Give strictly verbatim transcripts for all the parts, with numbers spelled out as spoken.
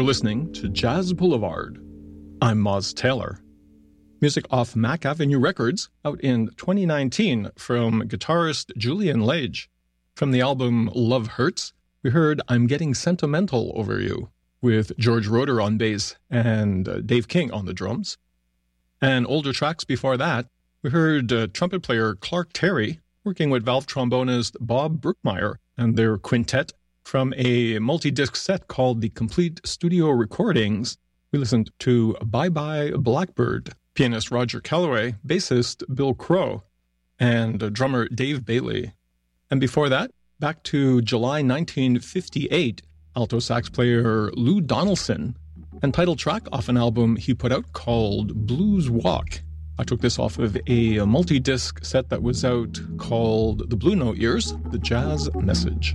listening to Jazz Boulevard. I'm Moz Taylor. Music off Mack Avenue Records, out in twenty nineteen from guitarist Julian Lage. From the album Love Hurts, we heard I'm Getting Sentimental Over You, with George Roeder on bass and uh, Dave King on the drums. And older tracks before that, we heard uh, trumpet player Clark Terry working with valve trombonist Bob Brookmeyer and their quintet from a multi-disc set called The Complete Studio Recordings. We listened to Bye Bye Blackbird, pianist Roger Calloway, bassist Bill Crow, and uh, drummer Dave Bailey. And before that, back to July nineteen fifty-eight, alto sax player Lou Donaldson, and title track off an album he put out called Blues Walk. I took this off of a multi-disc set that was out called The Blue Note Years, The Jazz Message.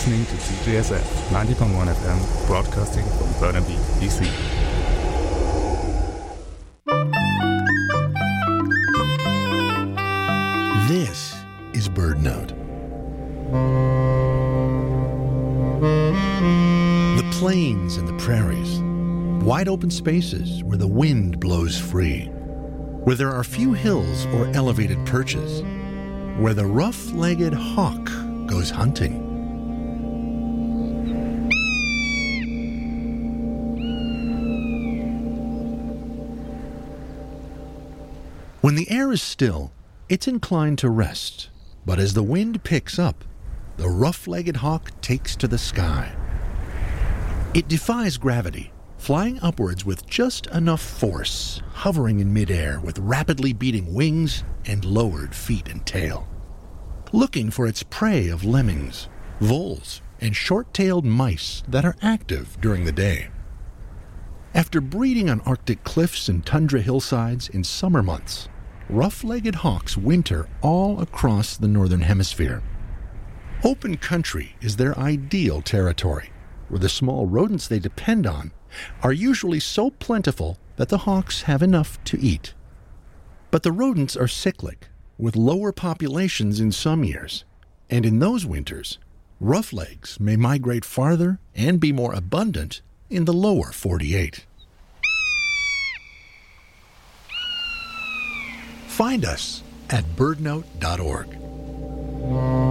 listening to C J S F ninety point one F M, broadcasting from Burnaby, B C. This is BirdNote. The plains and the prairies, wide open spaces where the wind blows free, where there are few hills or elevated perches, where the rough-legged hawk goes hunting. When the air is still, it's inclined to rest, but as the wind picks up, the rough-legged hawk takes to the sky. It defies gravity, flying upwards with just enough force, hovering in midair with rapidly beating wings and lowered feet and tail, looking for its prey of lemmings, voles, and short-tailed mice that are active during the day. After breeding on Arctic cliffs and tundra hillsides in summer months, rough-legged hawks winter all across the northern hemisphere. Open country is their ideal territory, where the small rodents they depend on are usually so plentiful that the hawks have enough to eat. But the rodents are cyclic, with lower populations in some years, and in those winters, roughlegs may migrate farther and be more abundant in the lower forty-eight. Find us at birdnote dot org.